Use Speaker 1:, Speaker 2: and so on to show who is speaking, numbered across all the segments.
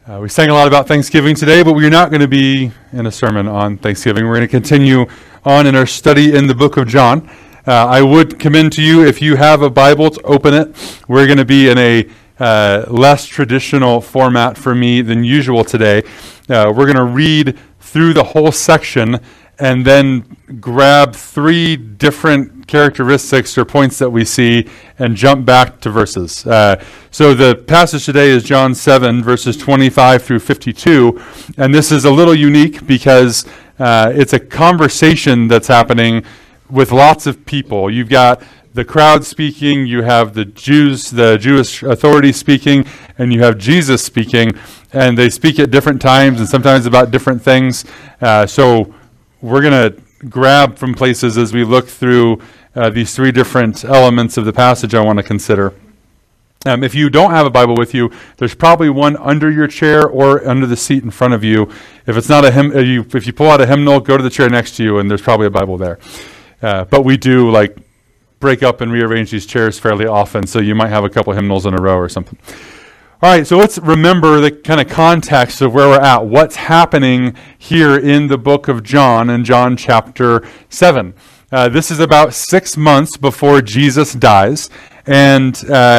Speaker 1: We sang a lot about Thanksgiving today, but we're not going to be in a sermon on Thanksgiving. We're going to continue on in our study in the book of John. I would commend to you, if you have a Bible, to open it. We're going to be in a less traditional format for me than usual today. We're going to read through the whole section and then grab three different characteristics or points that we see and jump back to verses. So the passage today is John 7, verses 25 through 52. And this is a little unique because it's a conversation that's happening with lots of people. You've got the crowd speaking, you have the Jews, the Jewish authorities speaking, and you have Jesus speaking. And they speak at different times and sometimes about different things. So we're going to grab from places as we look through these three different elements of the passage I want to consider. If you don't have a Bible with you, there's probably one under your chair or under the seat in front of you. If it's not a hymn, if you pull out a hymnal, go to the chair next to you, and there's probably a Bible there. But we do break up and rearrange these chairs fairly often, so you might have a couple hymnals in a row or something. All right, so let's remember the kind of context of where we're at. What's happening here in the book of John, in John chapter 7. This is about 6 months before Jesus dies, and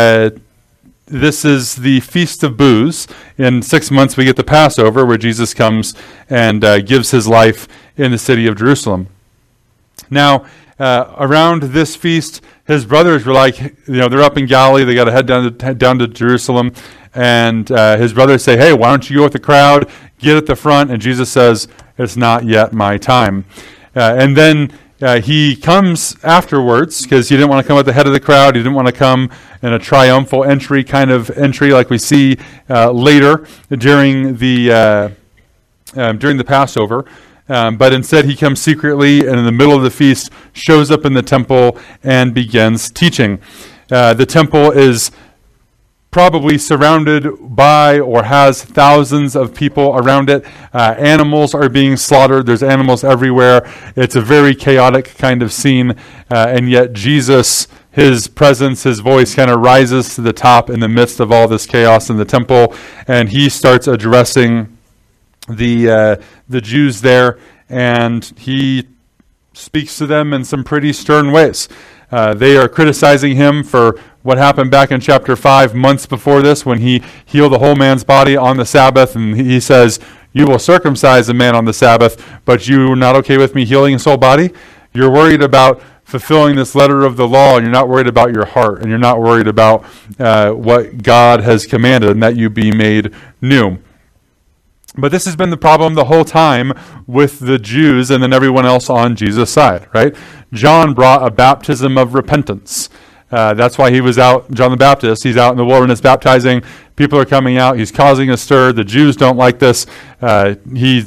Speaker 1: this is the Feast of Booths. In 6 months we get the Passover, where Jesus comes and gives his life in the city of Jerusalem. Now, around this feast, his brothers were they're up in Galilee, they got to head down to Jerusalem, and his brothers say, hey, why don't you go with the crowd, get at the front, and Jesus says, it's not yet my time. And then he comes afterwards, because he didn't want to come at the head of the crowd, he didn't want to come in a triumphal entry kind of entry like we see later during the Passover. But instead he comes secretly and in the middle of the feast shows up in the temple and begins teaching. The temple is probably surrounded by or has thousands of people around it. Animals are being slaughtered. There's animals everywhere. It's a very chaotic kind of scene. And yet Jesus, his presence, his voice kind of rises to the top in the midst of all this chaos in the temple. And he starts addressing the Jews there, and he speaks to them in some pretty stern ways. They are criticizing him for what happened back in chapter 5, months before this, when he healed the whole man's body on the Sabbath, and he says, you will circumcise a man on the Sabbath, but you're not okay with me healing his whole body? You're worried about fulfilling this letter of the law, and you're not worried about your heart, and you're not worried about what God has commanded, and that you be made new. But this has been the problem the whole time with the Jews and then everyone else on Jesus' side, right? John brought a baptism of repentance. That's why he was out, John the Baptist, he's out in the wilderness baptizing. People are coming out. He's causing a stir. The Jews don't like this. They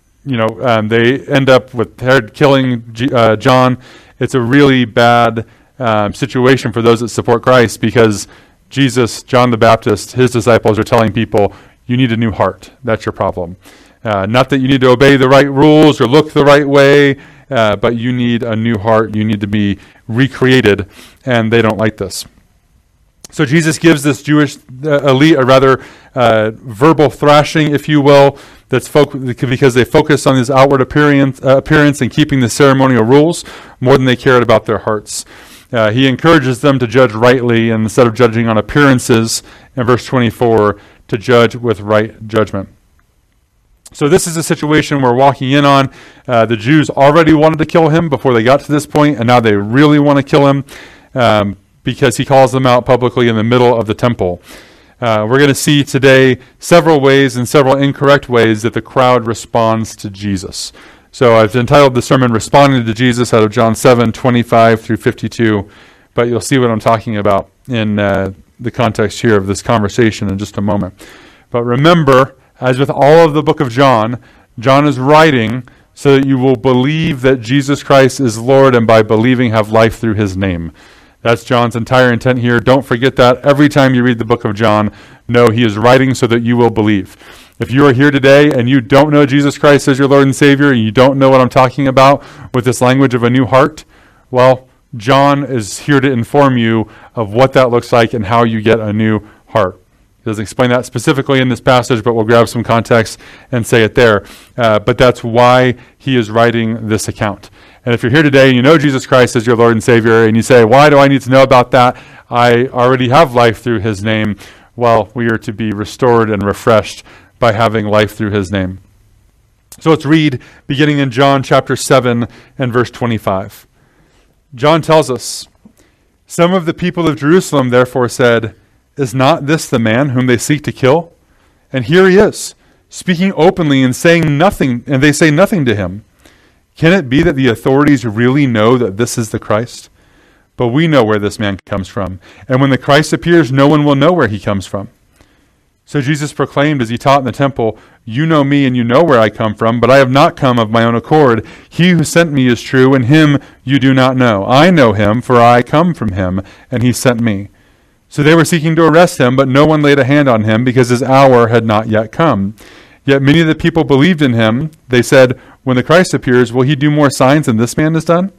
Speaker 1: end up with Herod killing John. It's a really bad situation for those that support Christ, because Jesus, John the Baptist, his disciples are telling people, you need a new heart. That's your problem. Not that you need to obey the right rules or look the right way, but you need a new heart. You need to be recreated, and they don't like this. So Jesus gives this Jewish elite a rather verbal thrashing, if you will, that's because they focus on this outward appearance and keeping the ceremonial rules more than they cared about their hearts. He encourages them to judge rightly, and instead of judging on appearances, in verse 24, to judge with right judgment. So this is a situation we're walking in on. The Jews already wanted to kill him before they got to this point, and now they really want to kill him because he calls them out publicly in the middle of the temple. We're going to see today several ways and several incorrect ways that the crowd responds to Jesus. So I've entitled the sermon, Responding to Jesus, out of John 7, 25 through 52, but you'll see what I'm talking about in the context here of this conversation in just a moment. But remember, as with all of the book of John, John is writing so that you will believe that Jesus Christ is Lord, and by believing have life through his name. That's John's entire intent here. Don't forget that every time you read the book of John. No, he is writing so that you will believe. If you are here today and you don't know Jesus Christ as your Lord and Savior, and you don't know what I'm talking about with this language of a new heart, well, John is here to inform you of what that looks like and how you get a new heart. Doesn't explain that specifically in this passage, but we'll grab some context and say it there. But that's why he is writing this account. And if you're here today and you know Jesus Christ as your Lord and Savior, and you say, why do I need to know about that? I already have life through his name. Well, we are to be restored and refreshed by having life through his name. So let's read beginning in John chapter 7 and verse 25. John tells us, some of the people of Jerusalem therefore said, is not this the man whom they seek to kill? And here he is, speaking openly and saying nothing, and they say nothing to him. Can it be that the authorities really know that this is the Christ? But we know where this man comes from. And when the Christ appears, no one will know where he comes from. So Jesus proclaimed as he taught in the temple, you know me and you know where I come from, but I have not come of my own accord. He who sent me is true, and him you do not know. I know him, for I come from him, and he sent me. So they were seeking to arrest him, but no one laid a hand on him, because his hour had not yet come. Yet many of the people believed in him. They said, when the Christ appears, will he do more signs than this man has done?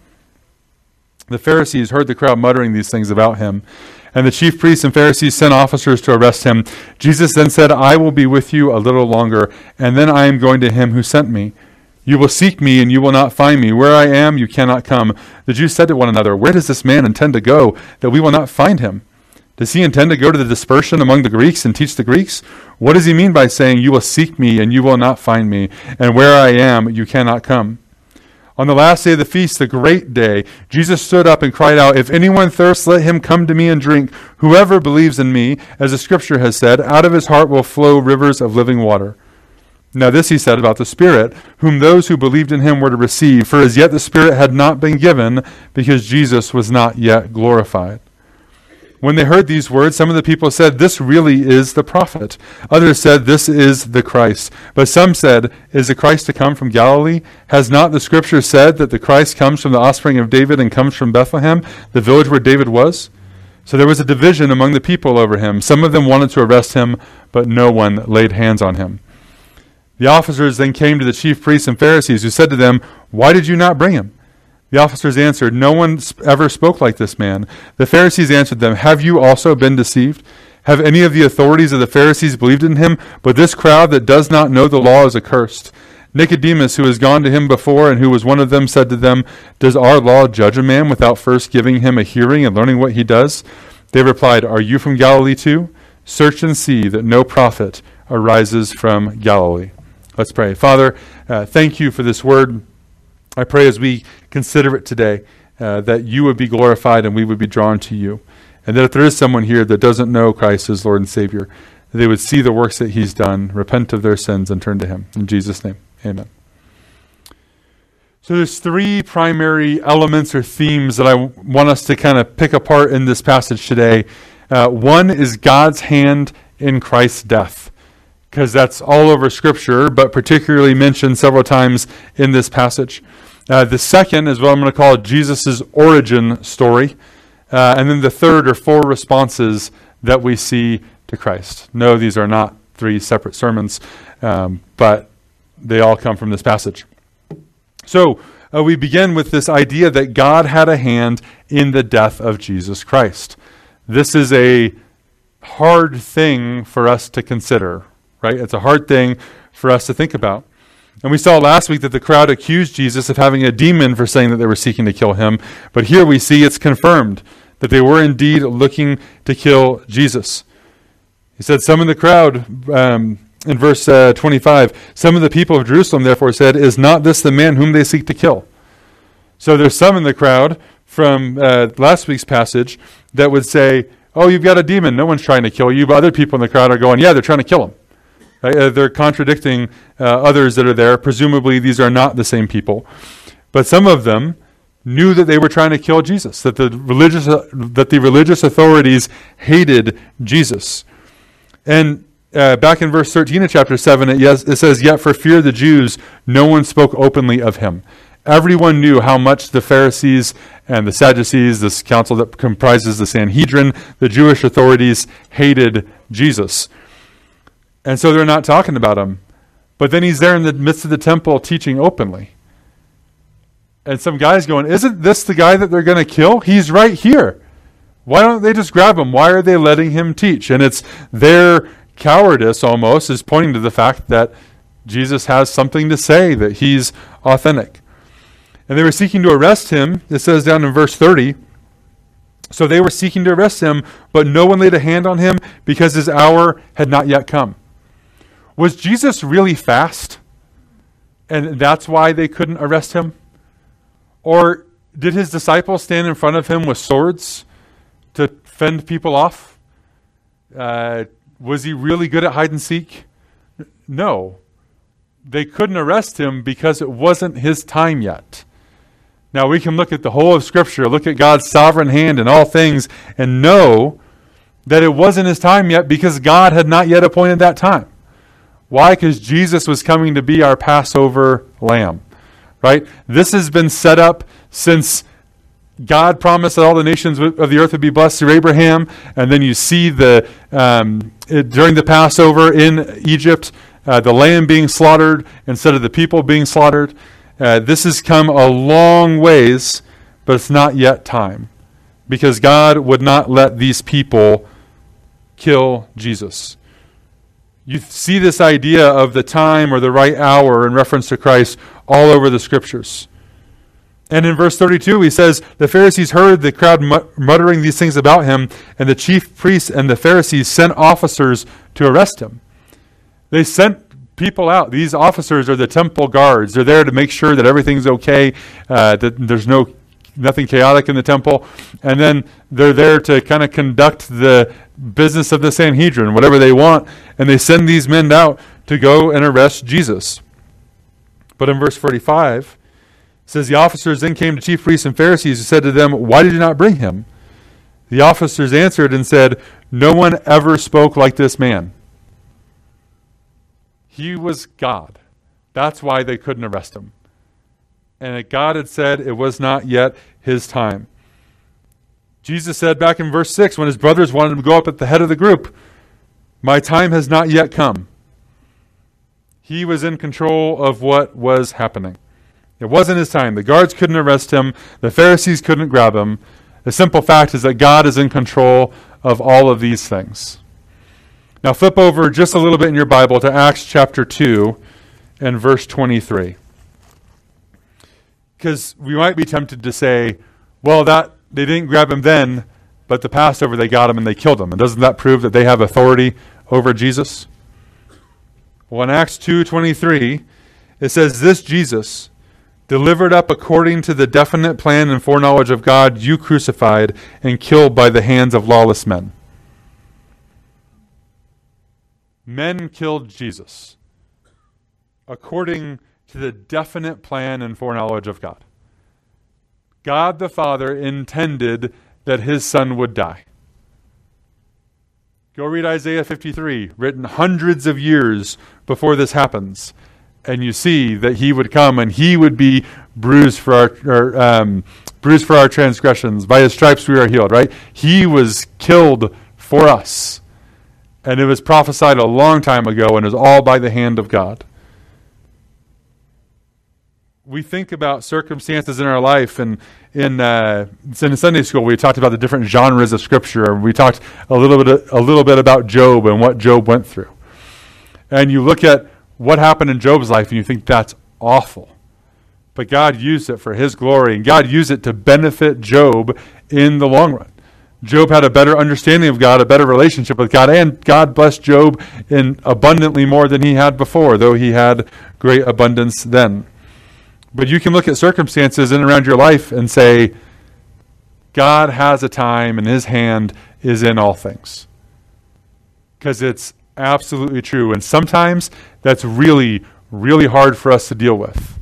Speaker 1: The Pharisees heard the crowd muttering these things about him. And the chief priests and Pharisees sent officers to arrest him. Jesus then said, I will be with you a little longer, and then I am going to him who sent me. You will seek me, and you will not find me. Where I am, you cannot come. The Jews said to one another, where does this man intend to go, that we will not find him? Does he intend to go to the dispersion among the Greeks and teach the Greeks? What does he mean by saying, you will seek me, and you will not find me, and where I am, you cannot come? On the last day of the feast, the great day, Jesus stood up and cried out, if anyone thirsts, let him come to me and drink. Whoever believes in me, as the scripture has said, out of his heart will flow rivers of living water. Now this he said about the Spirit, whom those who believed in him were to receive, for as yet the Spirit had not been given, because Jesus was not yet glorified. When they heard these words, some of the people said, this really is the prophet. Others said, this is the Christ. But some said, is the Christ to come from Galilee? Has not the scripture said that the Christ comes from the offspring of David and comes from Bethlehem, the village where David was? So there was a division among the people over him. Some of them wanted to arrest him, but no one laid hands on him. The officers then came to the chief priests and Pharisees, who said to them, why did you not bring him? The officers answered, no one ever spoke like this man. The Pharisees answered them, have you also been deceived? Have any of the authorities of the Pharisees believed in him? But this crowd that does not know the law is accursed. Nicodemus, who has gone to him before and who was one of them, said to them, does our law judge a man without first giving him a hearing and learning what he does? They replied, are you from Galilee too? Search and see that no prophet arises from Galilee. Let's pray. Father, thank you for this word. I pray as we consider it today that you would be glorified and we would be drawn to you. And that if there is someone here that doesn't know Christ as Lord and Savior, that they would see the works that he's done, repent of their sins, and turn to him. In Jesus' name, amen. So there's three primary elements or themes that I want us to kind of pick apart in this passage today. One is God's hand in Christ's death, because that's all over Scripture, but particularly mentioned several times in this passage. The second is what I'm going to call Jesus' origin story. And then the third are four responses that we see to Christ. No, these are not three separate sermons, but they all come from this passage. So we begin with this idea that God had a hand in the death of Jesus Christ. This is a hard thing for us to consider, right? It's a hard thing for us to think about. And we saw last week that the crowd accused Jesus of having a demon for saying that they were seeking to kill him. But here we see it's confirmed that they were indeed looking to kill Jesus. He said, some in the crowd, in verse 25, some of the people of Jerusalem therefore said, is not this the man whom they seek to kill? So there's some in the crowd from last week's passage that would say, oh, you've got a demon. No one's trying to kill you. But other people in the crowd are going, yeah, they're trying to kill him. They're contradicting others that are there. Presumably, these are not the same people. But some of them knew that they were trying to kill Jesus, that the religious authorities hated Jesus. And back in verse 13 of chapter 7, it says, yet for fear of the Jews, no one spoke openly of him. Everyone knew how much the Pharisees and the Sadducees, this council that comprises the Sanhedrin, the Jewish authorities, hated Jesus. And so they're not talking about him. But then he's there in the midst of the temple teaching openly. And some guy's going, isn't this the guy that they're going to kill? He's right here. Why don't they just grab him? Why are they letting him teach? And it's their cowardice almost is pointing to the fact that Jesus has something to say, that he's authentic. And they were seeking to arrest him. It says down in verse 30, so they were seeking to arrest him, but no one laid a hand on him because his hour had not yet come. Was Jesus really fast? And that's why they couldn't arrest him? Or did his disciples stand in front of him with swords to fend people off? Was he really good at hide and seek? No. They couldn't arrest him because it wasn't his time yet. Now we can look at the whole of Scripture, look at God's sovereign hand in all things, and know that it wasn't his time yet because God had not yet appointed that time. Why? Because Jesus was coming to be our Passover lamb. Right? This has been set up since God promised that all the nations of the earth would be blessed through Abraham, and then you see during the Passover in Egypt, the lamb being slaughtered instead of the people being slaughtered. This has come a long ways, but it's not yet time, because God would not let these people kill Jesus. You see this idea of the time or the right hour in reference to Christ all over the Scriptures. And in verse 32, he says, the Pharisees heard the crowd muttering these things about him, and the chief priests and the Pharisees sent officers to arrest him. They sent people out. These officers are the temple guards. They're there to make sure that everything's okay, that there's nothing chaotic in the temple. And then they're there to kind of conduct the business of the Sanhedrin, whatever they want. And they send these men out to go and arrest Jesus. But in verse 45, it says, the officers then came to chief priests and Pharisees who said to them, why did you not bring him? The officers answered and said, no one ever spoke like this man. He was God. That's why they couldn't arrest him. And God had said it was not yet his time. Jesus said back in verse 6, when his brothers wanted him to go up at the head of the group, my time has not yet come. He was in control of what was happening. It wasn't his time. The guards couldn't arrest him. The Pharisees couldn't grab him. The simple fact is that God is in control of all of these things. Now flip over just a little bit in your Bible to Acts chapter 2 and verse 23. Because we might be tempted to say, well, that they didn't grab him then, but the Passover they got him and they killed him. And doesn't that prove that they have authority over Jesus? Well, in Acts 2:23, it says, this Jesus, delivered up according to the definite plan and foreknowledge of God, you crucified and killed by the hands of lawless men. Men killed Jesus according to the definite plan and foreknowledge of God. God the Father intended that his Son would die. Go read Isaiah 53, written hundreds of years before this happens, and you see that he would come and he would be bruised for our transgressions. By his stripes we are healed, right? He was killed for us. And it was prophesied a long time ago, and it was all by the hand of God. We think about circumstances in our life, and in Sunday school we talked about the different genres of Scripture. We talked a little bit about Job and what Job went through. And you look at what happened in Job's life, and you think that's awful. But God used it for his glory, and God used it to benefit Job in the long run. Job had a better understanding of God, a better relationship with God, and God blessed Job in abundantly more than he had before, though he had great abundance then. But you can look at circumstances in and around your life and say, God has a time and his hand is in all things. Because it's absolutely true. And sometimes that's really, really hard for us to deal with.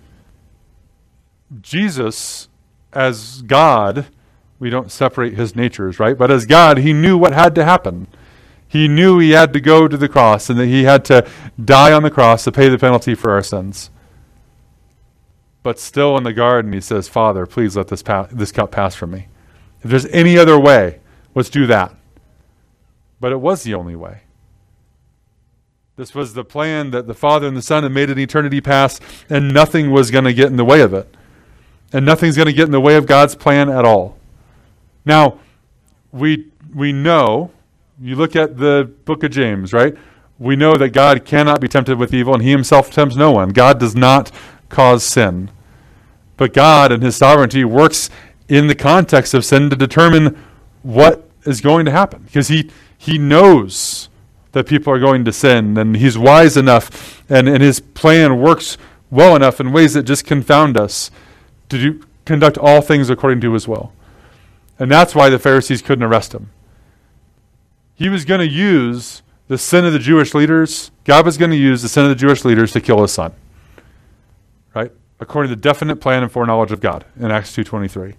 Speaker 1: Jesus, as God, we don't separate his natures, right? But as God, he knew what had to happen. He knew he had to go to the cross and that he had to die on the cross to pay the penalty for our sins. But still in the garden, he says, Father, please let this cup pass from me. If there's any other way, let's do that. But it was the only way. This was the plan that the Father and the Son had made in eternity past, and nothing was going to get in the way of it. And nothing's going to get in the way of God's plan at all. Now, we know You look at the book of James, right? We know that God cannot be tempted with evil, and he himself tempts no one. God does not cause sin. But God, in his sovereignty, works in the context of sin to determine what is going to happen. Because he knows that people are going to sin, and he's wise enough, and his plan works well enough in ways that just confound us to conduct all things according to his will. And that's why the Pharisees couldn't arrest him. He was going to use the sin of the Jewish leaders. God was going to use the sin of the Jewish leaders to kill his son. Right? According to the definite plan and foreknowledge of God in Acts 2:23.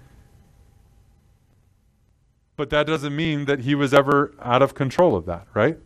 Speaker 1: But that doesn't mean that he was ever out of control of that, right?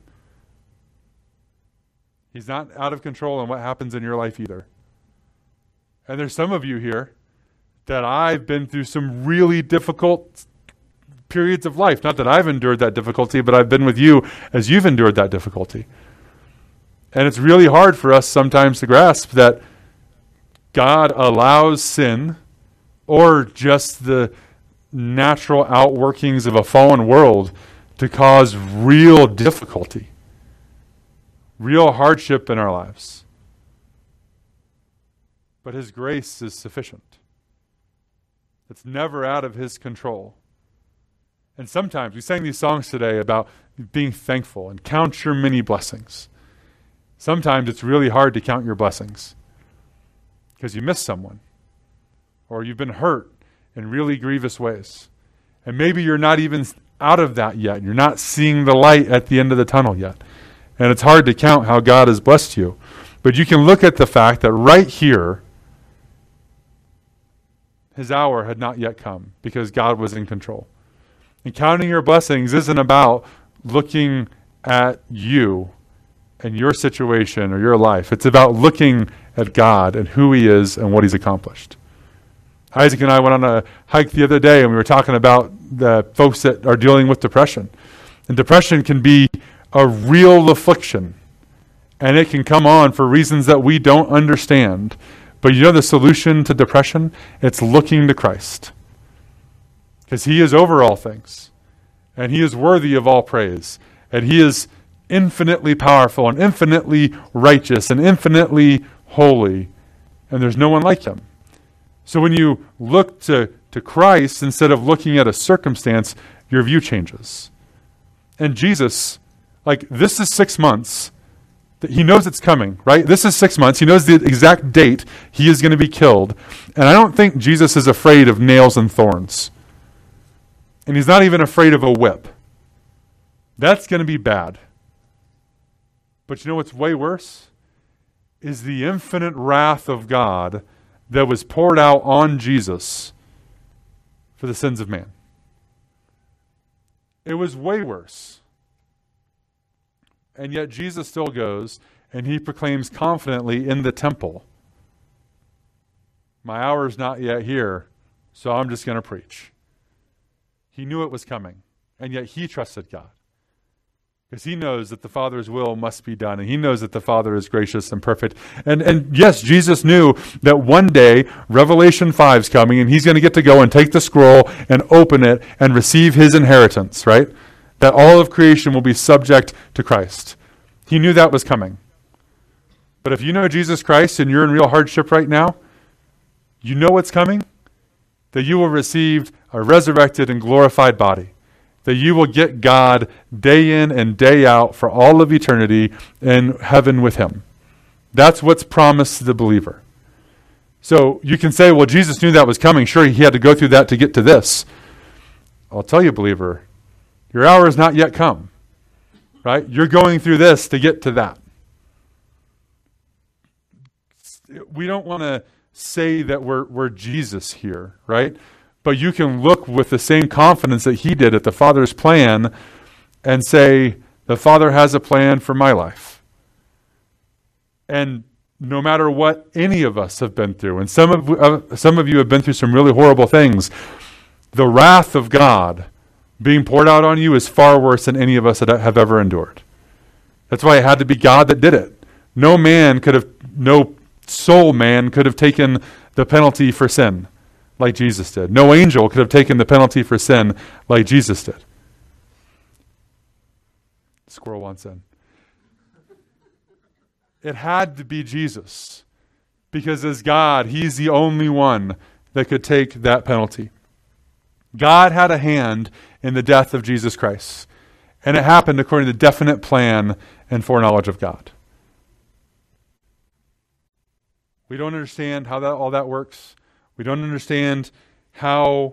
Speaker 1: He's not out of control in what happens in your life either. And there's some of you here that I've been through some really difficult periods of life. Not that I've endured that difficulty, but I've been with you as you've endured that difficulty. And it's really hard for us sometimes to grasp that God allows sin, or just the natural outworkings of a fallen world, to cause real difficulty, real hardship in our lives. But his grace is sufficient. It's never out of his control. And sometimes, we sang these songs today about being thankful and count your many blessings. Sometimes it's really hard to count your blessings because you miss someone, or you've been hurt in really grievous ways. And maybe you're not even out of that yet. You're not seeing the light at the end of the tunnel yet. And it's hard to count how God has blessed you. But you can look at the fact that right here, his hour had not yet come because God was in control. And counting your blessings isn't about looking at you and your situation or your life. It's about looking at God and who he is and what he's accomplished. Isaac and I went on a hike the other day, and we were talking about the folks that are dealing with depression. And depression can be a real affliction, and it can come on for reasons that we don't understand. But you know the solution to depression? It's looking to Christ. Because he is over all things, and he is worthy of all praise, and he is infinitely powerful and infinitely righteous and infinitely holy, and there's no one like him. So when you look to Christ instead of looking at a circumstance, your view changes. And Jesus, this is 6 months. He knows it's coming, right? This is 6 months. He knows the exact date he is going to be killed. And I don't think Jesus is afraid of nails and thorns. And he's not even afraid of a whip. That's going to be bad. But you know what's way worse? Is the infinite wrath of God that was poured out on Jesus for the sins of man. It was way worse. And yet Jesus still goes and he proclaims confidently in the temple, my hour is not yet here, so I'm just going to preach. He knew it was coming, and yet he trusted God. Because he knows that the Father's will must be done, and he knows that the Father is gracious and perfect. And yes, Jesus knew that one day Revelation 5 is coming, and he's going to get to go and take the scroll and open it and receive his inheritance, right? That all of creation will be subject to Christ. He knew that was coming. But if you know Jesus Christ and you're in real hardship right now, you know what's coming? That you will receive a resurrected and glorified body. That you will get God day in and day out for all of eternity in heaven with him. That's what's promised to the believer. So you can say, well, Jesus knew that was coming. Sure, he had to go through that to get to this. I'll tell you, believer, your hour has not yet come. Right? You're going through this to get to that. We don't want to say that we're Jesus here, right? But you can look with the same confidence that he did at the Father's plan and say, the Father has a plan for my life. And no matter what any of us have been through, and some of you have been through some really horrible things, the wrath of God being poured out on you is far worse than any of us have ever endured. That's why it had to be God that did it. No soul man could have taken the penalty for sin like Jesus did. No angel could have taken the penalty for sin like Jesus did. Squirrel wants in. It had to be Jesus, because as God, he's the only one that could take that penalty. God had a hand in the death of Jesus Christ, and it happened according to the definite plan and foreknowledge of God. We don't understand how all that works. We don't understand how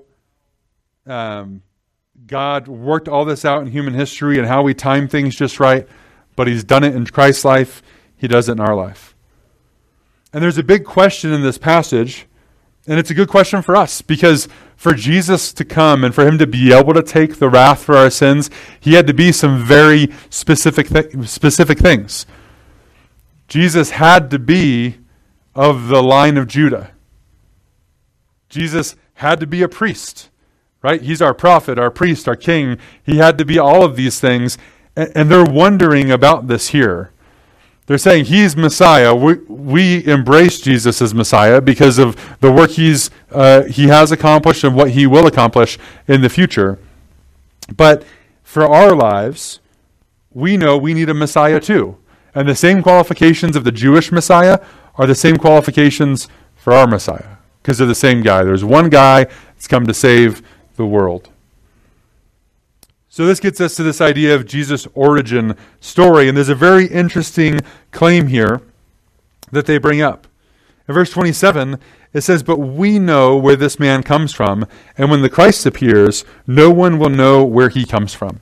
Speaker 1: God worked all this out in human history and how we time things just right, but he's done it in Christ's life. He does it in our life. And there's a big question in this passage, and it's a good question for us, because for Jesus to come and for him to be able to take the wrath for our sins, he had to be some very specific things. Jesus had to be of the line of Judah. Jesus had to be a priest, right? He's our prophet, our priest, our king. He had to be all of these things, and they're wondering about this here. They're saying he's Messiah. We embrace Jesus as Messiah because of the work he has accomplished and what he will accomplish in the future. But for our lives, we know we need a Messiah too. And the same qualifications of the Jewish Messiah are the same qualifications for our Messiah, because they're the same guy. There's one guy that's come to save the world. So this gets us to this idea of Jesus' origin story. And there's a very interesting claim here that they bring up. In verse 27, it says, "But we know where this man comes from, and when the Christ appears, no one will know where he comes from."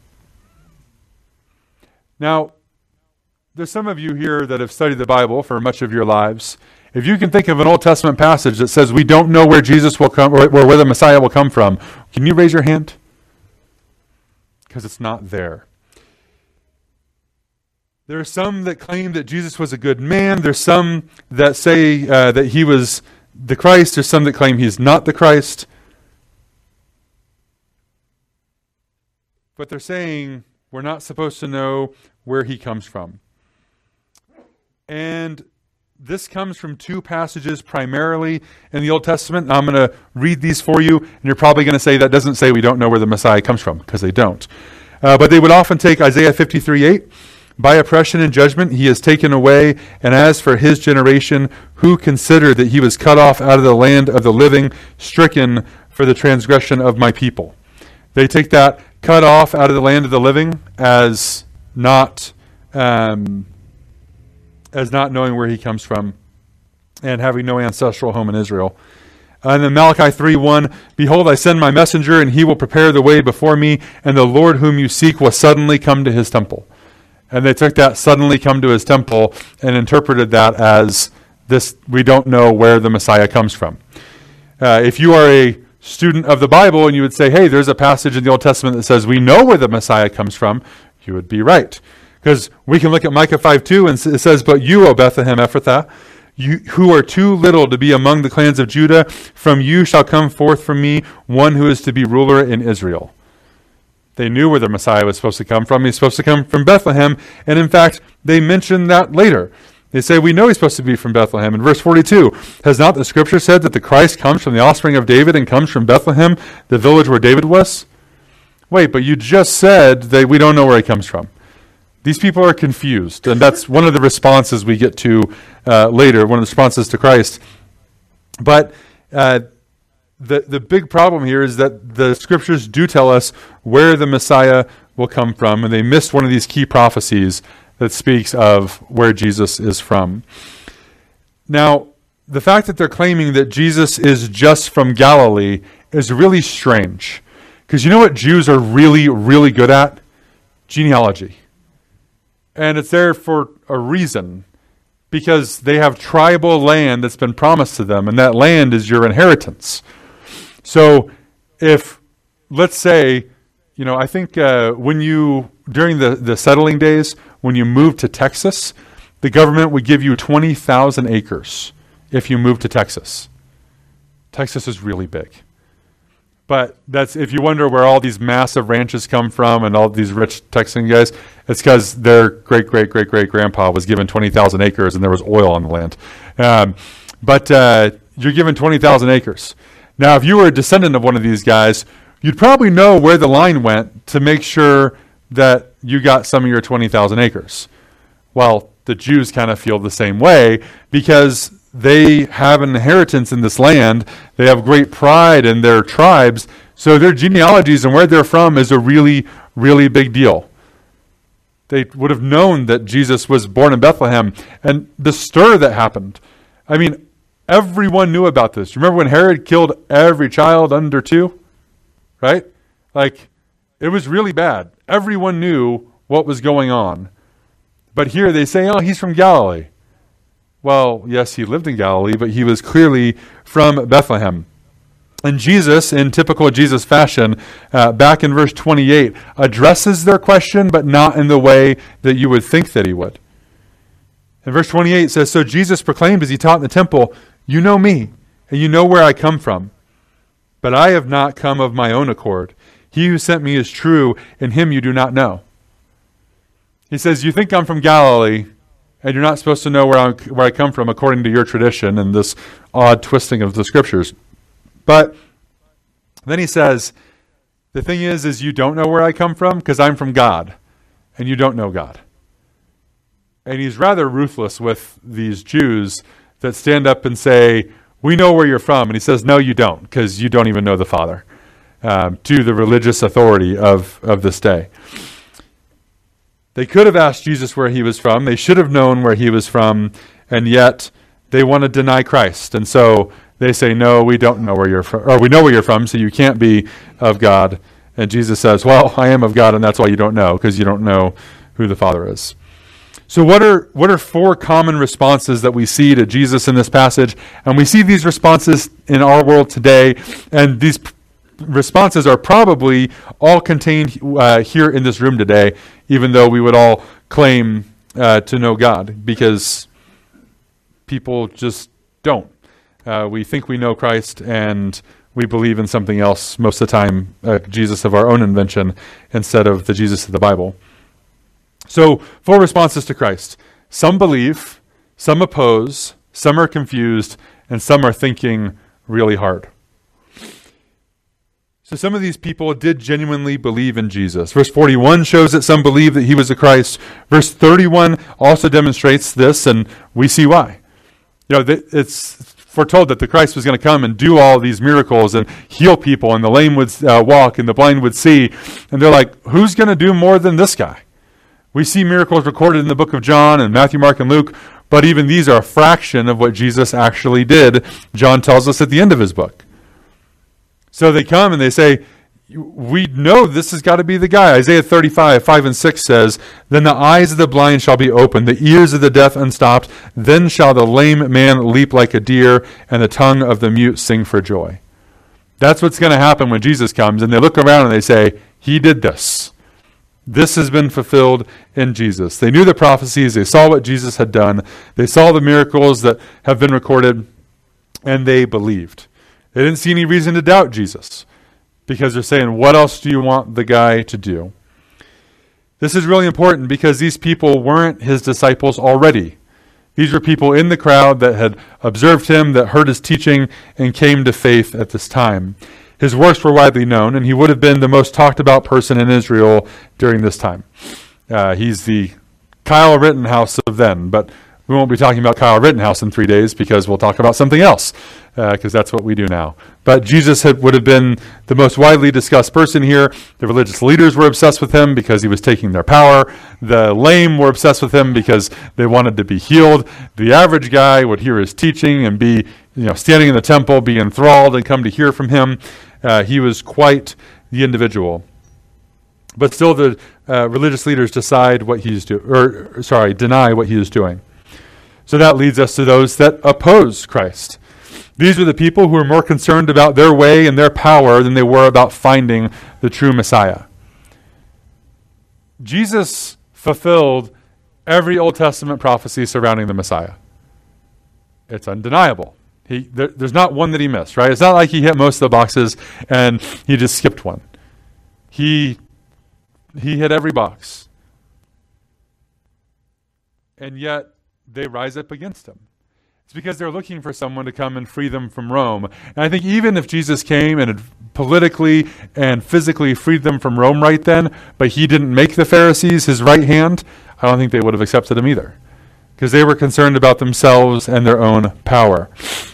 Speaker 1: Now, there's some of you here that have studied the Bible for much of your lives. If you can think of an Old Testament passage that says we don't know where Jesus will come, or where the Messiah will come from, can you raise your hand? Because it's not there. There are some that claim that Jesus was a good man. There's some that say that he was the Christ. There's some that claim he's not the Christ. But they're saying we're not supposed to know where he comes from. And this comes from two passages primarily in the Old Testament. I'm going to read these for you, and you're probably going to say that doesn't say we don't know where the Messiah comes from, because they don't. But they would often take Isaiah 53:8. "By oppression and judgment he is taken away, and as for his generation, who considered that he was cut off out of the land of the living, stricken for the transgression of my people." They take that cut off out of the land of the living as not knowing where he comes from and having no ancestral home in Israel. And then Malachi 3:1, "Behold, I send my messenger, and he will prepare the way before me, and the Lord whom you seek will suddenly come to his temple." And they took that "suddenly come to his temple" and interpreted that as this: we don't know where the Messiah comes from. If you are a student of the Bible and you would say, hey, there's a passage in the Old Testament that says we know where the Messiah comes from, you would be right. Because we can look at Micah 5:2, and it says, "But you, O Bethlehem Ephrathah, you who are too little to be among the clans of Judah, from you shall come forth from me one who is to be ruler in Israel." They knew where the Messiah was supposed to come from. He's supposed to come from Bethlehem. And in fact, they mention that later. They say, we know he's supposed to be from Bethlehem. In verse 42, "Has not the scripture said that the Christ comes from the offspring of David and comes from Bethlehem, the village where David was?" Wait, but you just said that we don't know where he comes from. These people are confused, and that's one of the responses we get to later, one of the responses to Christ. But the big problem here is that the scriptures do tell us where the Messiah will come from, and they missed one of these key prophecies that speaks of where Jesus is from. Now, the fact that they're claiming that Jesus is just from Galilee is really strange, because you know what Jews are really, really good at? Genealogy. And it's there for a reason, because they have tribal land that's been promised to them, and that land is your inheritance. So if, let's say, I think during the settling days, when you moved to Texas, the government would give you 20,000 acres if you moved to Texas. Texas is really big. But that's, if you wonder where all these massive ranches come from and all these rich Texan guys, it's because their great-great-great-great-grandpa was given 20,000 acres and there was oil on the land. But you're given 20,000 acres. Now, if you were a descendant of one of these guys, you'd probably know where the line went to make sure that you got some of your 20,000 acres. Well, the Jews kind of feel the same way because they have an inheritance in this land. They have great pride in their tribes. So their genealogies and where they're from is a really, really big deal. They would have known that Jesus was born in Bethlehem. And the stir that happened, I mean, everyone knew about this. Remember when Herod killed every child under 2? Right? Like, it was really bad. Everyone knew what was going on. But here they say, oh, he's from Galilee. Well, yes, he lived in Galilee, but he was clearly from Bethlehem. And Jesus, in typical Jesus fashion, back in verse 28, addresses their question, but not in the way that you would think that he would. In verse 28 it says, so Jesus proclaimed as he taught in the temple, you know me, and you know where I come from. But I have not come of my own accord. He who sent me is true, and him you do not know. He says, you think I'm from Galilee, and you're not supposed to know where I come from according to your tradition and this odd twisting of the scriptures. But then he says, the thing is you don't know where I come from because I'm from God, and you don't know God. And he's rather ruthless with these Jews that stand up and say, we know where you're from. And he says, no, you don't, because you don't even know the Father, to the religious authority of this day. They could have asked Jesus where he was from. They should have known where he was from, and yet they want to deny Christ. And so they say, no, we don't know where you're from, or we know where you're from, so you can't be of God. And Jesus says, well, I am of God, and that's why you don't know, because you don't know who the Father is. So what are 4 common responses that we see to Jesus in this passage? And we see these responses in our world today, and these responses are probably all contained here in this room today, even though we would all claim to know God, because people just don't. We think we know Christ, and we believe in something else most of the time, Jesus of our own invention, instead of the Jesus of the Bible. So 4 responses to Christ. Some believe, some oppose, some are confused, and some are thinking really hard. So some of these people did genuinely believe in Jesus. Verse 41 shows that some believe that he was the Christ. Verse 31 also demonstrates this, and we see why. You know, it's foretold that the Christ was going to come and do all these miracles and heal people, and the lame would walk, and the blind would see. And they're like, who's going to do more than this guy? We see miracles recorded in the book of John and Matthew, Mark, and Luke, but even these are a fraction of what Jesus actually did. John tells us at the end of his book. So they come and they say, we know this has got to be the guy. Isaiah 35, 5 and 6 says, then the eyes of the blind shall be opened, the ears of the deaf unstopped. Then shall the lame man leap like a deer, and the tongue of the mute sing for joy. That's what's going to happen when Jesus comes. And they look around and they say, he did this. This has been fulfilled in Jesus. They knew the prophecies. They saw what Jesus had done. They saw the miracles that have been recorded, and they believed. They didn't see any reason to doubt Jesus, because they're saying, what else do you want the guy to do? This is really important because these people weren't his disciples already. These were people in the crowd that had observed him, that heard his teaching, and came to faith at this time. His works were widely known, and he would have been the most talked about person in Israel during this time. He's the Kyle Rittenhouse of then, but we won't be talking about Kyle Rittenhouse in 3 days because we'll talk about something else, because that's what we do now. But Jesus would have been the most widely discussed person here. The religious leaders were obsessed with him because he was taking their power. The lame were obsessed with him because they wanted to be healed. The average guy would hear his teaching and be standing in the temple, be enthralled and come to hear from him. He was quite the individual. But still the religious leaders deny what he is doing. So that leads us to those that oppose Christ. These are the people who are more concerned about their way and their power than they were about finding the true Messiah. Jesus fulfilled every Old Testament prophecy surrounding the Messiah. It's undeniable. There's not one that he missed, right? It's not like he hit most of the boxes and he just skipped one. He hit every box. And yet they rise up against him. It's because they're looking for someone to come and free them from Rome. And I think even if Jesus came and had politically and physically freed them from Rome right then, but he didn't make the Pharisees his right hand, I don't think they would have accepted him either, because they were concerned about themselves and their own power.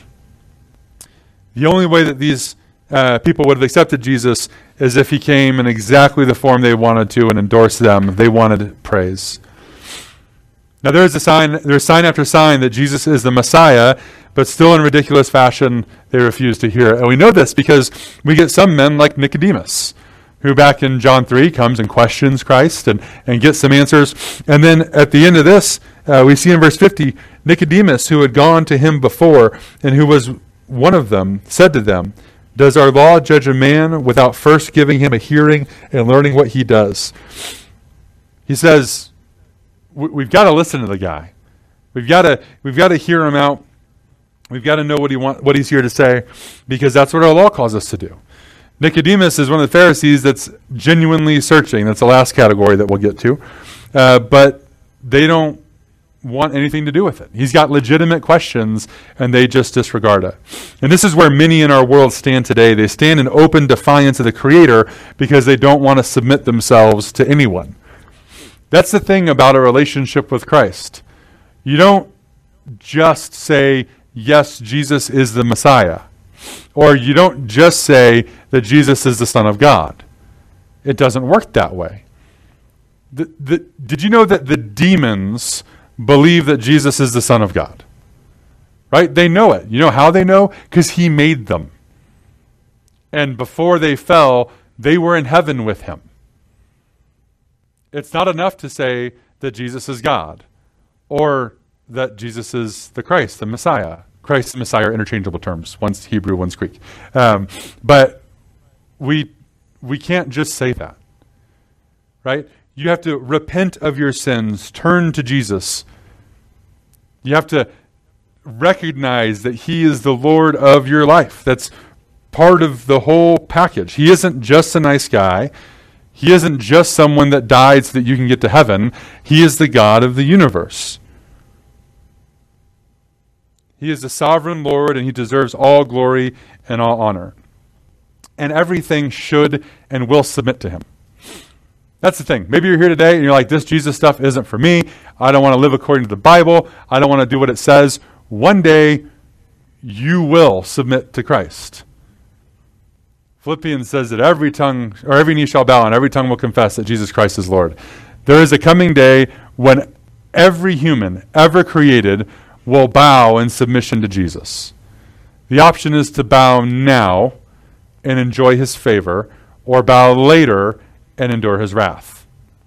Speaker 1: The only way that these people would have accepted Jesus is if he came in exactly the form they wanted to and endorsed them. They wanted praise. Now there's sign after sign that Jesus is the Messiah, but still in ridiculous fashion they refuse to hear it. And we know this because we get some men like Nicodemus, who back in John 3 comes and questions Christ and gets some answers. And then at the end of this, we see in verse 50, Nicodemus, who had gone to him before and who was one of them, said to them, "Does our law judge a man without first giving him a hearing and learning what he does?" He says, we've got to listen to the guy. We've got to hear him out. We've got to know what he's here to say, because that's what our law calls us to do. Nicodemus is one of the Pharisees that's genuinely searching. That's the last category that we'll get to. But they don't want anything to do with it. He's got legitimate questions, and they just disregard it. And this is where many in our world stand today. They stand in open defiance of the Creator because they don't want to submit themselves to anyone. That's the thing about a relationship with Christ. You don't just say, yes, Jesus is the Messiah. Or you don't just say that Jesus is the Son of God. It doesn't work that way. Did you know that the demons believe that Jesus is the Son of God? Right? They know it. You know how they know? Because he made them. And before they fell, they were in heaven with him. It's not enough to say that Jesus is God or that Jesus is the Christ, the Messiah. Christ and Messiah are interchangeable terms. One's Hebrew, one's Greek. But we can't just say that, right? You have to repent of your sins, turn to Jesus. You have to recognize that he is the Lord of your life. That's part of the whole package. He isn't just a nice guy. He isn't just someone that died so that you can get to heaven. He is the God of the universe. He is the sovereign Lord, and he deserves all glory and all honor. And everything should and will submit to him. That's the thing. Maybe you're here today and you're like, this Jesus stuff isn't for me. I don't want to live according to the Bible. I don't want to do what it says. One day, you will submit to Christ. Philippians says that every tongue, or every knee shall bow and every tongue will confess that Jesus Christ is Lord. There is a coming day when every human ever created will bow in submission to Jesus. The option is to bow now and enjoy his favor, or bow later and endure his wrath.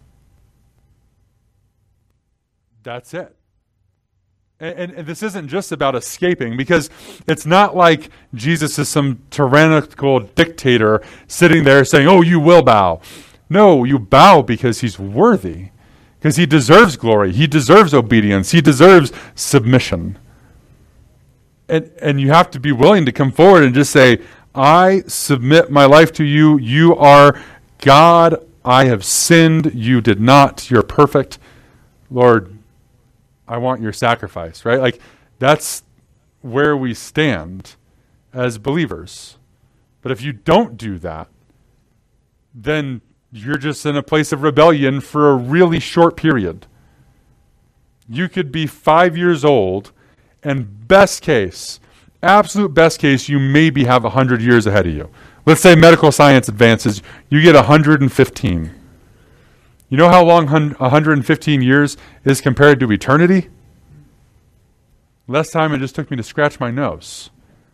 Speaker 1: That's it. And this isn't just about escaping, because it's not like Jesus is some tyrannical dictator sitting there saying, oh, you will bow. No, you bow because he's worthy, because he deserves glory. He deserves obedience. He deserves submission. And you have to be willing to come forward and just say, I submit my life to you. You are God. I have sinned. You did not. You're perfect. Lord, I want your sacrifice, right? Like, that's where we stand as believers. But if you don't do that, then you're just in a place of rebellion for a really short period. You could be 5 years old, and best case, absolute best case, you maybe have 100 years ahead of you. Let's say medical science advances, you get 115. You know how long 115 years is compared to eternity? Less time it just took me to scratch my nose.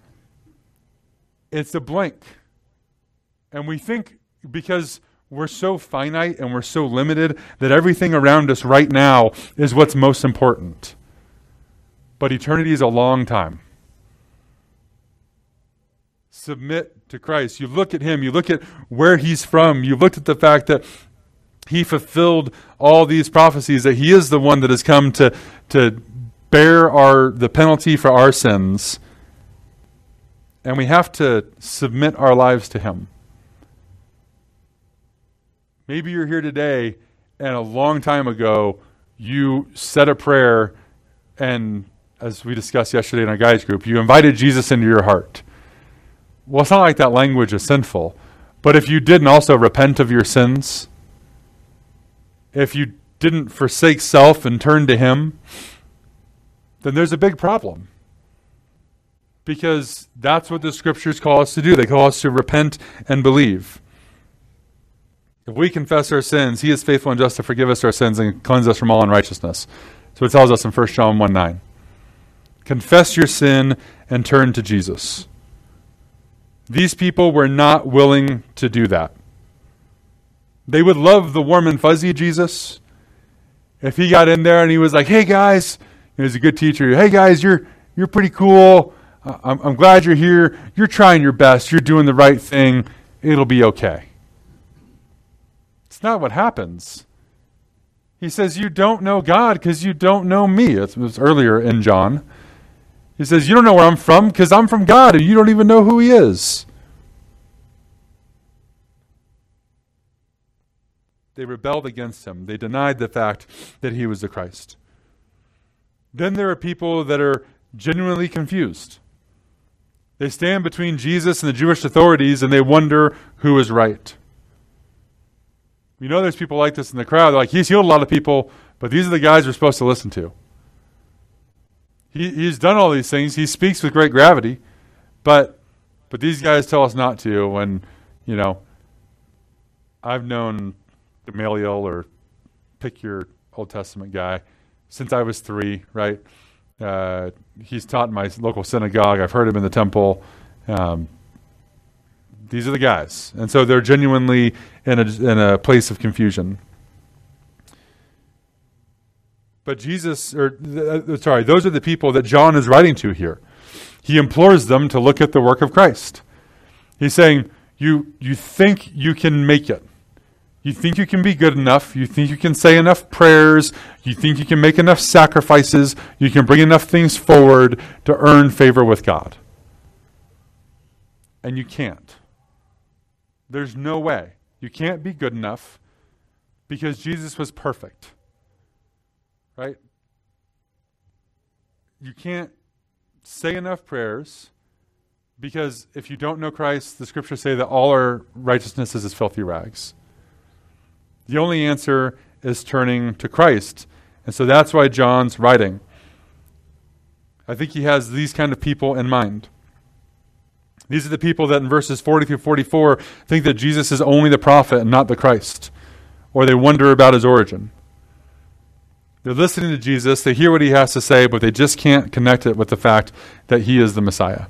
Speaker 1: It's a blink. And we think because we're so finite and we're so limited that everything around us right now is what's most important. But eternity is a long time. Submit to Christ. You look at him. You look at where he's from. You looked at the fact that he fulfilled all these prophecies, that he is the one that has come to bear the penalty for our sins. And we have to submit our lives to him. Maybe you're here today and a long time ago you said a prayer and as we discussed yesterday in our guys group, you invited Jesus into your heart. Well, it's not like that language is sinful, but if you didn't also repent of your sins, if you didn't forsake self and turn to him, then there's a big problem. Because that's what the scriptures call us to do. They call us to repent and believe. If we confess our sins, he is faithful and just to forgive us our sins and cleanse us from all unrighteousness. So it tells us in 1 John 1:9. Confess your sin and turn to Jesus. These people were not willing to do that. They would love the warm and fuzzy Jesus. If he got in there and he was like, hey guys, he was a good teacher. Hey guys, you're pretty cool. I'm glad you're here. You're trying your best. You're doing the right thing. It'll be okay. It's not what happens. He says, you don't know God because you don't know me. It was earlier in John. He says, you don't know where I'm from because I'm from God and you don't even know who he is. They rebelled against him. They denied the fact that he was the Christ. Then there are people that are genuinely confused. They stand between Jesus and the Jewish authorities and they wonder who is right. You know there's people like this in the crowd. They're like, he's healed a lot of people, but these are the guys we're supposed to listen to. He's done all these things. He speaks with great gravity, but these guys tell us not to. And, you know, I've known Gamaliel, or pick your Old Testament guy, since I was 3, right? He's taught in my local synagogue. I've heard him in the temple. These are the guys. And so they're genuinely in a place of confusion. But those are the people that John is writing to here. He implores them to look at the work of Christ. He's saying, you think you can make it. You think you can be good enough. You think you can say enough prayers. You think you can make enough sacrifices. You can bring enough things forward to earn favor with God. And you can't. There's no way. You can't be good enough because Jesus was perfect. Right? You can't say enough prayers because if you don't know Christ, the scriptures say that all our righteousness is as filthy rags. The only answer is turning to Christ. And so that's why John's writing. I think he has these kind of people in mind. These are the people that in verses 40 through 44 think that Jesus is only the prophet and not the Christ. Or they wonder about his origin. They're listening to Jesus, they hear what he has to say, but they just can't connect it with the fact that he is the Messiah.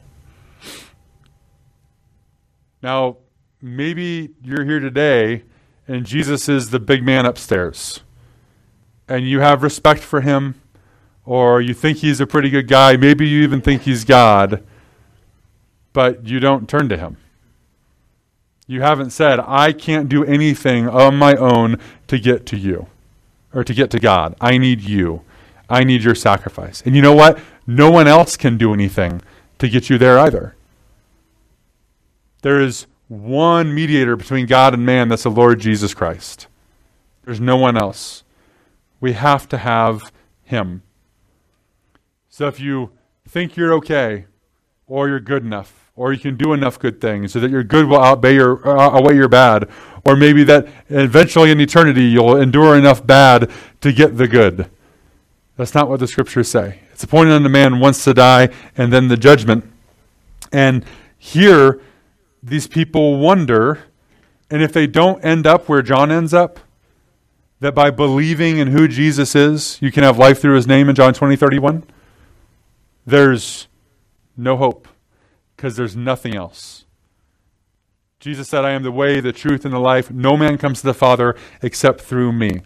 Speaker 1: Now, maybe you're here today and Jesus is the big man upstairs. And you have respect for him, or you think he's a pretty good guy. Maybe you even think he's God, but you don't turn to him. You haven't said, I can't do anything on my own to get to you, or to get to God. I need you. I need your sacrifice. And you know what? No one else can do anything to get you there either. There is one mediator between God and man, that's the Lord Jesus Christ. There's no one else. We have to have him. So if you think you're okay, or you're good enough, or you can do enough good things so that your good will outweigh your bad, or maybe that eventually in eternity you'll endure enough bad to get the good. That's not what the scriptures say. It's appointed unto man once to die and then the judgment. And here these people wonder, and if they don't end up where John ends up, that by believing in who Jesus is, you can have life through his name in John 20:31, there's no hope, because there's nothing else. Jesus said, I am the way, the truth, and the life. No man comes to the Father except through me.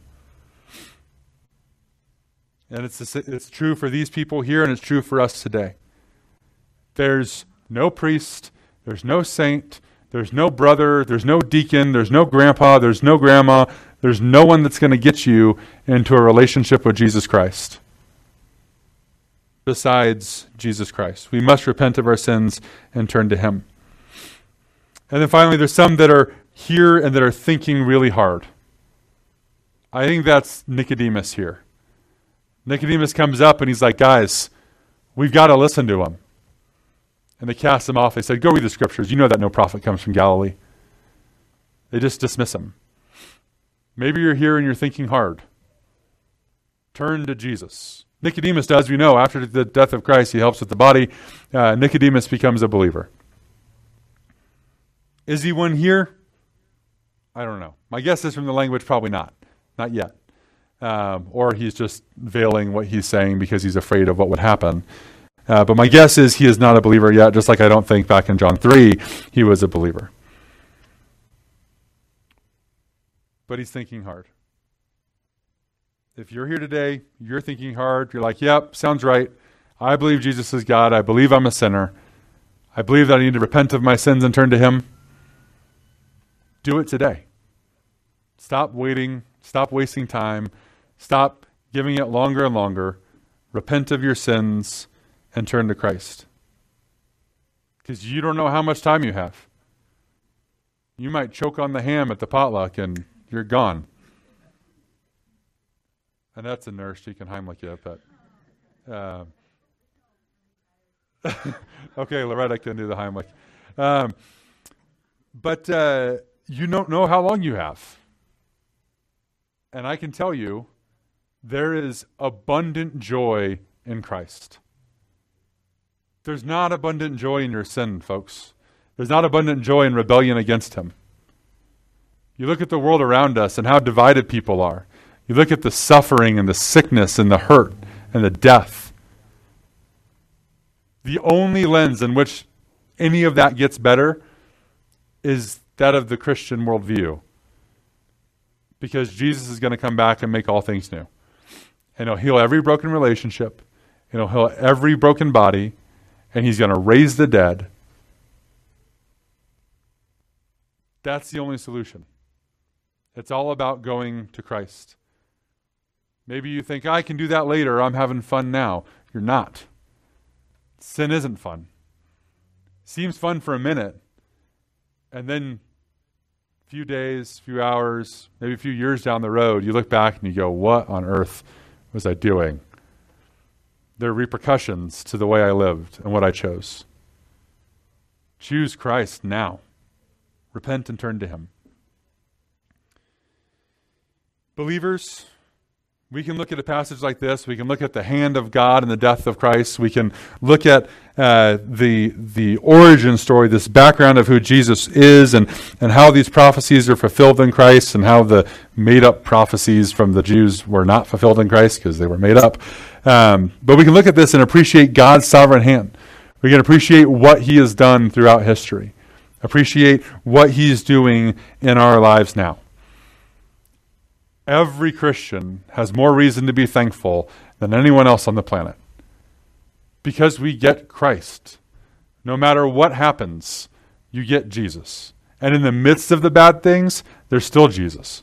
Speaker 1: And it's true for these people here, and it's true for us today. There's no priest, there's no saint, there's no brother, there's no deacon, there's no grandpa, there's no grandma, there's no one that's going to get you into a relationship with Jesus Christ besides Jesus Christ. We must repent of our sins and turn to him. And then finally, there's some that are here and that are thinking really hard. I think that's Nicodemus here. Nicodemus comes up and he's like, guys, We've got to listen to him. And they cast him off. They said, go read the scriptures. You know that no prophet comes from Galilee. They just dismiss him. Maybe you're here and you're thinking hard. Turn to Jesus. Nicodemus does, we know, after the death of Christ, he helps with the body. Nicodemus becomes a believer. Is he one here? I don't know. My guess is from the language, probably not. Not yet. Or he's just veiling what he's saying because he's afraid of what would happen. But my guess is he is not a believer yet, just like I don't think back in John 3 he was a believer. But he's thinking hard. If you're here today, you're thinking hard, you're like, yep, sounds right. I believe Jesus is God. I believe I'm a sinner. I believe that I need to repent of my sins and turn to him. Do it today. Stop waiting. Stop wasting time. Stop giving it longer and longer. Repent of your sins and turn to Christ. Because you don't know how much time you have. You might choke on the ham at the potluck and you're gone. And that's a nurse. She can Heimlich you, but okay, Loretta can do the Heimlich. But you don't know how long you have. And I can tell you, there is abundant joy in Christ. There's not abundant joy in your sin, folks. There's not abundant joy in rebellion against him. You look at the world around us and how divided people are. You look at the suffering and the sickness and the hurt and the death. The only lens in which any of that gets better is that of the Christian worldview. Because Jesus is going to come back and make all things new. And he'll heal every broken relationship. And he'll heal every broken body. And he's going to raise the dead. That's the only solution. It's all about going to Christ. Maybe you think, I can do that later. I'm having fun now. You're not. Sin isn't fun. Seems fun for a minute. And then a few days, few hours, maybe a few years down the road, you look back and you go, what on earth was I doing? There are repercussions to the way I lived and what I chose. Choose Christ now. Repent and turn to him. Believers, we can look at a passage like this. We can look at the hand of God and the death of Christ. We can look at the origin story, this background of who Jesus is and how these prophecies are fulfilled in Christ and how the made-up prophecies from the Jews were not fulfilled in Christ because they were made up. But we can look at this and appreciate God's sovereign hand. We can appreciate what he has done throughout history. Appreciate what he's doing in our lives now. Every Christian has more reason to be thankful than anyone else on the planet. Because we get Christ. No matter what happens, you get Jesus. And in the midst of the bad things, there's still Jesus.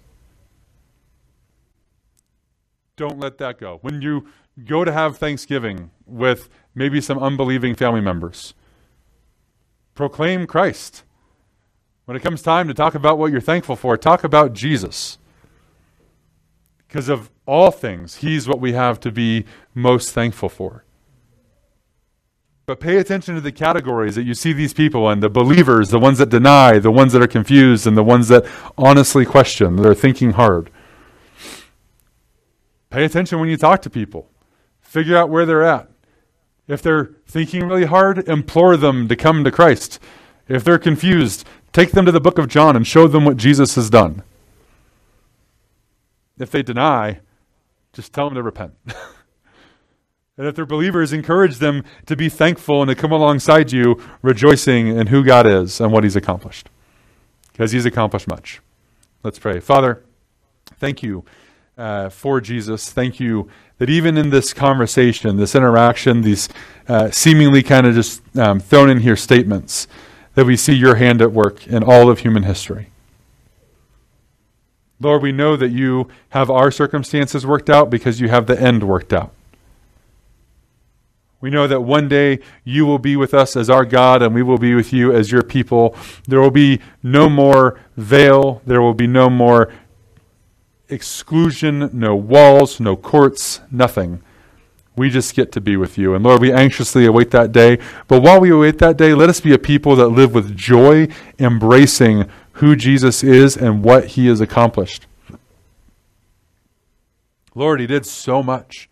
Speaker 1: Don't let that go. When you go to have Thanksgiving with maybe some unbelieving family members, proclaim Christ. When it comes time to talk about what you're thankful for, talk about Jesus. Because of all things, he's what we have to be most thankful for. But pay attention to the categories that you see these people in, the believers, the ones that deny, the ones that are confused, and the ones that honestly question, that are thinking hard. Pay attention when you talk to people. Figure out where they're at. If they're thinking really hard, implore them to come to Christ. If they're confused, take them to the book of John and show them what Jesus has done. If they deny, just tell them to repent. And if they're believers, encourage them to be thankful and to come alongside you, rejoicing in who God is and what he's accomplished. Because he's accomplished much. Let's pray. Father, thank you for Jesus. Thank you that even in this conversation, this interaction, these seemingly kind of just thrown in here statements, that we see your hand at work in all of human history. Lord, we know that you have our circumstances worked out because you have the end worked out. We know that one day you will be with us as our God and we will be with you as your people. There will be no more veil. There will be no more exclusion, no walls, no courts, nothing. We just get to be with you. And Lord, we anxiously await that day. But while we await that day, let us be a people that live with joy, embracing who Jesus is and what he has accomplished. Lord, he did so much.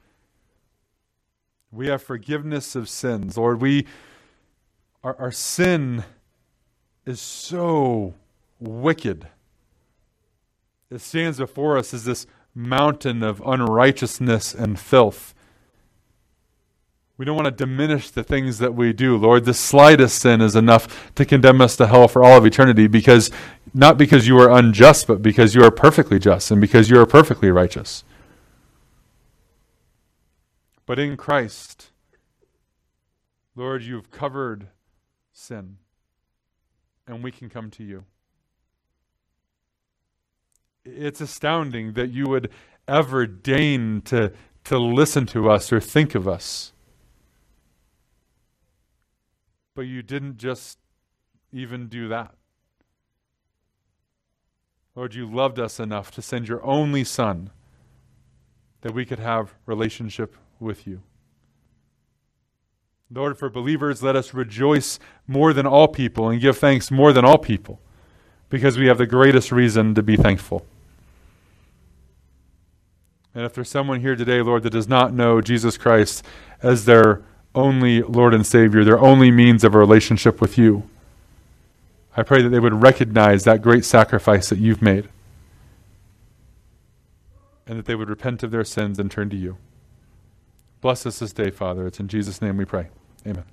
Speaker 1: We have forgiveness of sins. Lord, our sin is so wicked. It stands before us as this mountain of unrighteousness and filth. We don't want to diminish the things that we do, Lord. The slightest sin is enough to condemn us to hell for all of eternity, not because you are unjust, but because you are perfectly just and because you are perfectly righteous. But in Christ, Lord, you've covered sin, and we can come to you. It's astounding that you would ever deign to listen to us or think of us. But you didn't just even do that. Lord, you loved us enough to send your only Son that we could have relationship with you. Lord, for believers, let us rejoice more than all people and give thanks more than all people, because we have the greatest reason to be thankful. And if there's someone here today, Lord, that does not know Jesus Christ as their only Lord and Savior, their only means of a relationship with you, I pray that they would recognize that great sacrifice that you've made, and that they would repent of their sins and turn to you. Bless us this day, Father. It's in Jesus' name we pray. Amen.